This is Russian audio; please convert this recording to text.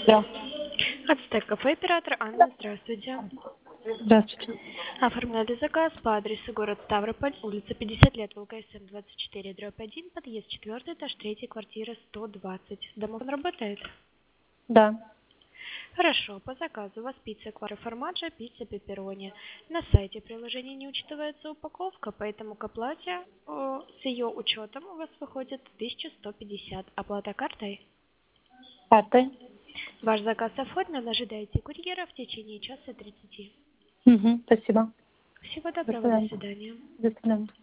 Да. Ацтек кафе, оператор Анна, здравствуйте. Здравствуйте. Оформляли заказ по адресу город Ставрополь, улица 50 лет, ВЛКСМ 24/1, подъезд 4, этаж 3, квартира 120. Домофон работает? Да. Хорошо, по заказу у вас пицца квадро формаджо, пицца пепперони. На сайте приложения не учитывается упаковка, поэтому к оплате с ее учетом у вас выходит 1150. Оплата картой? Картой. Ваш заказ оформлен, ожидайте курьера в течение часа 30. Спасибо. Всего До доброго, до свидания. свидания. До свидания.